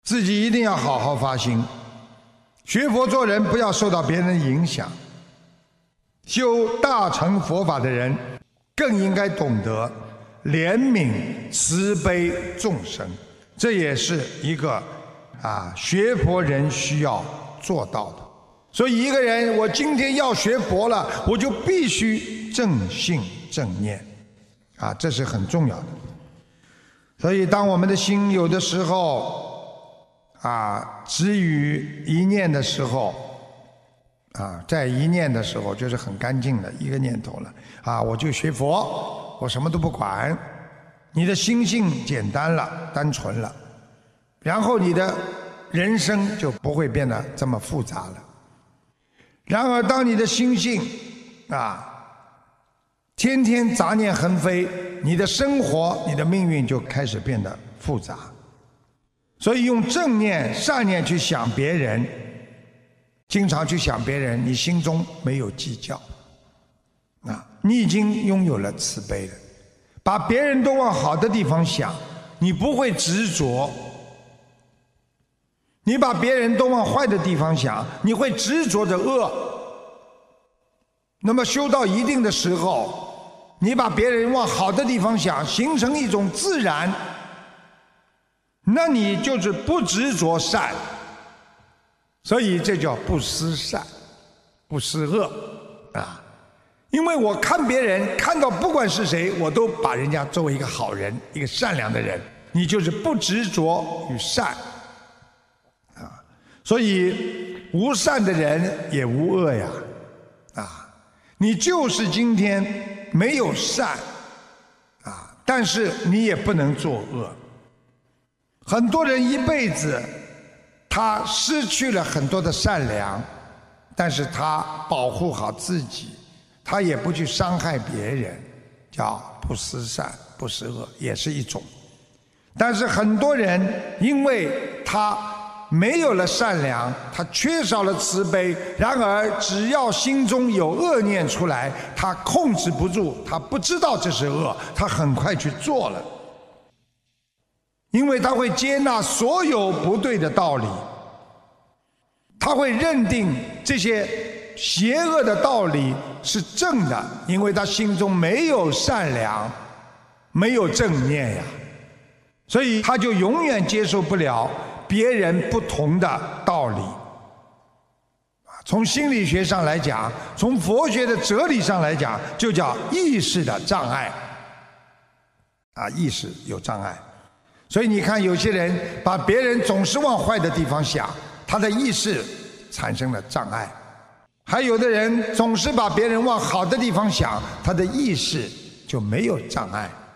自己一定要好好发心。学佛做人不要受到别人的影响。修大乘佛法的人更应该懂得怜悯慈悲众生，这也是一个学佛人需要做到的。所以一个人，我今天要学佛了，我就必须正信正念这是很重要的。所以当我们的心有的时候止于一念的时候在一念的时候就是很干净的一个念头了我就学佛，我什么都不管，你的心性简单了，单纯了，然后你的人生就不会变得这么复杂了。然而当你的心性天天杂念横飞，你的生活你的命运就开始变得复杂。所以用正念善念去想别人，经常去想别人，你心中没有计较你已经拥有了慈悲了。把别人都往好的地方想，你不会执着。你把别人都往坏的地方想，你会执着着恶。那么修到一定的时候，你把别人往好的地方想，形成一种自然，那你就是不执着善。所以这叫不思善，不思恶因为我看别人，看到不管是谁，我都把人家作为一个好人，一个善良的人，你就是不执着于善所以无善的人也无恶呀你就是今天没有善但是你也不能作恶。很多人一辈子他失去了很多的善良，但是他保护好自己，他也不去伤害别人，叫不思善不思恶，也是一种。但是很多人因为他没有了善良，他缺少了慈悲，然而只要心中有恶念出来，他控制不住，他不知道这是恶，他很快去做了。因为他会接纳所有不对的道理，他会认定这些邪恶的道理是正的，因为他心中没有善良，没有正念呀，所以他就永远接受不了别人不同的道理。从心理学上来讲，从佛学的哲理上来讲，就叫意识的障碍意识有障碍。所以你看有些人把别人总是往坏的地方想，他的意识产生了障碍。还有的人总是把别人往好的地方想，他的意识就没有障碍。